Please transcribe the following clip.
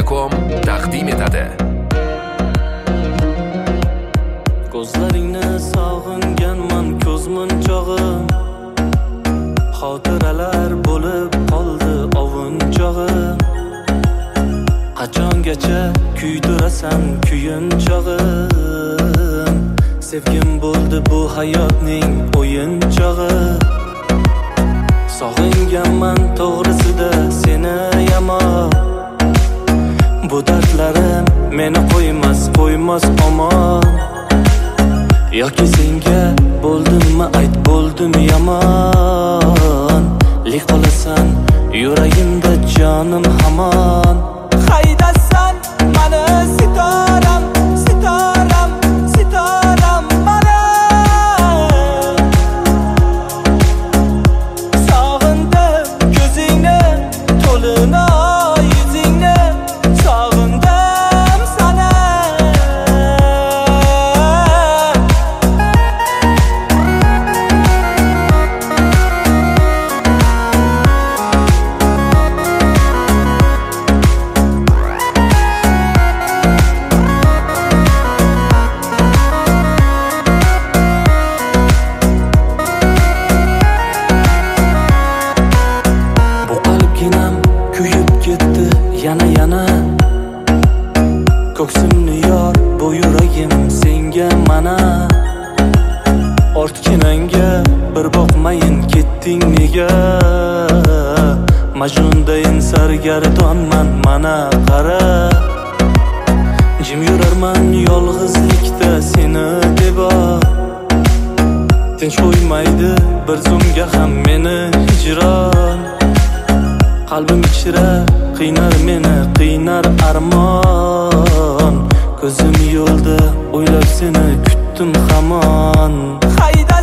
Media.com taqdim etadi. Ko'zlaringni sog'inganman ko'zmunchog'im, xotiralar bo'lib qoldi ovunchog'im. Qachongacha kuydirasan kuyinchog'im, sevgim bo'ldi bu hayotning o'yinchog'i. Sog'inganman to'g'risida seni yamon, bu dardlarim meni qo'ymas omon. Yoki senga bo'ldimmi ayt, bo'ldim yomon, lek qolasan yuragimda jonim hamon. Qaydasan mani sitoram, sitoram, sitoram mani. Sog'indim ko'zingni, to'lina yuzingni, sog'indim seni. Kuyib ketdi yana ko'ksimni yor bu yuragim senga mana. Ortkinanga bir boqmayin ketding nega, Majnundayin sargardonman mana qara. Jim yurarman yolg'izlikda seni debo, tinch qo'ymaydi bir zumga ham meni hijron. Qalbim ichra qiynar meni, qiynar armon. Ko'zim yo'lda o'ylab seni kutdim hamon.